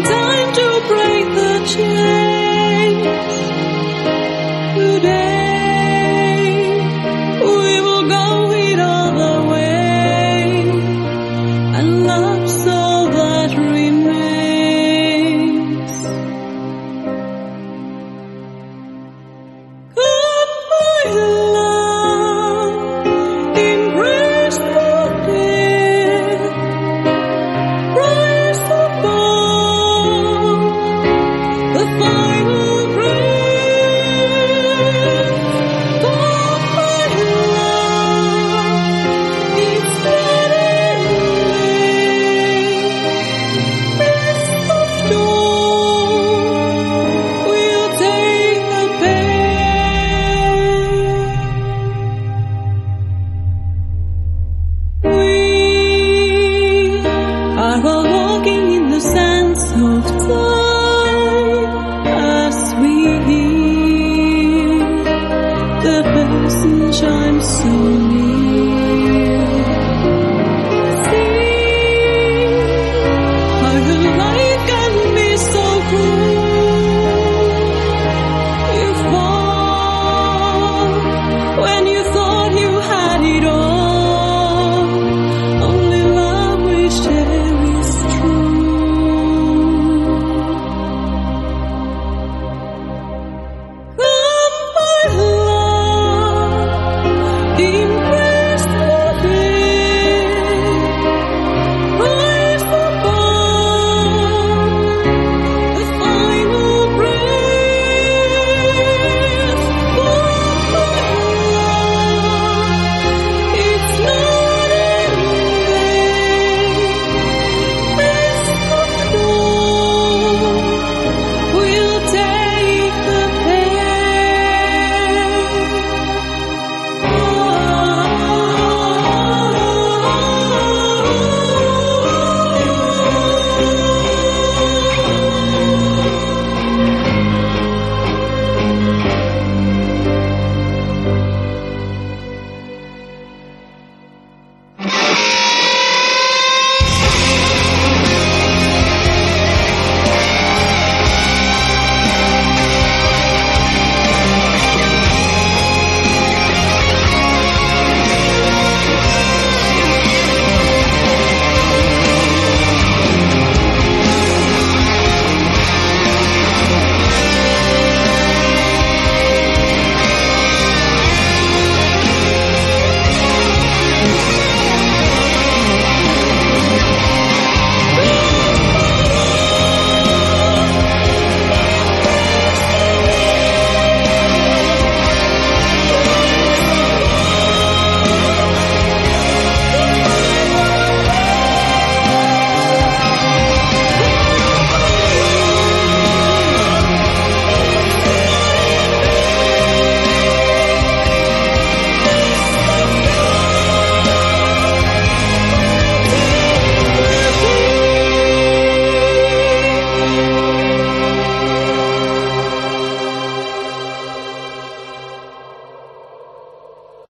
time to break the chains. Today we will go it all the way, and love's all that remains. Goodbye, love, embrace for death, rise above the final breath. Goodbye, love, it's getting late. Rest of dawn will take the pain. We are all walking in the sands of time as we hear the bells and chimes so